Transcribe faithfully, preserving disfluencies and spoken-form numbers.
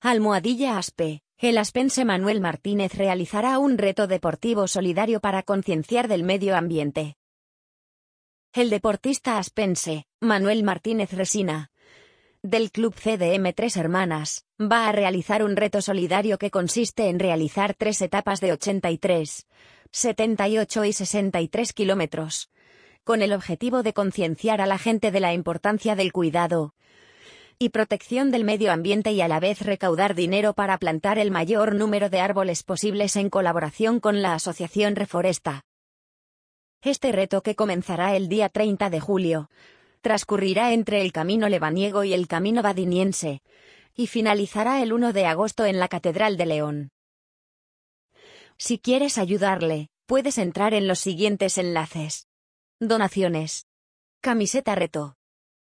Almohadilla Aspe. El aspense Manuel Martínez realizará un reto deportivo solidario para concienciar del medio ambiente. El deportista aspense, Manuel Martínez Resina, del Club C D M Tres Hermanas, va a realizar un reto solidario que consiste en realizar tres etapas de ochenta y tres, setenta y ocho y sesenta y tres kilómetros, con el objetivo de concienciar a la gente de la importancia del cuidado y protección del medio ambiente y a la vez recaudar dinero para plantar el mayor número de árboles posibles en colaboración con la Asociación Reforesta. Este reto, que comenzará el día treinta de julio, transcurrirá entre el Camino Lebaniego y el Camino Badiniense, y finalizará el uno de agosto en la Catedral de León. Si quieres ayudarle, puedes entrar en los siguientes enlaces. Donaciones. Camiseta reto.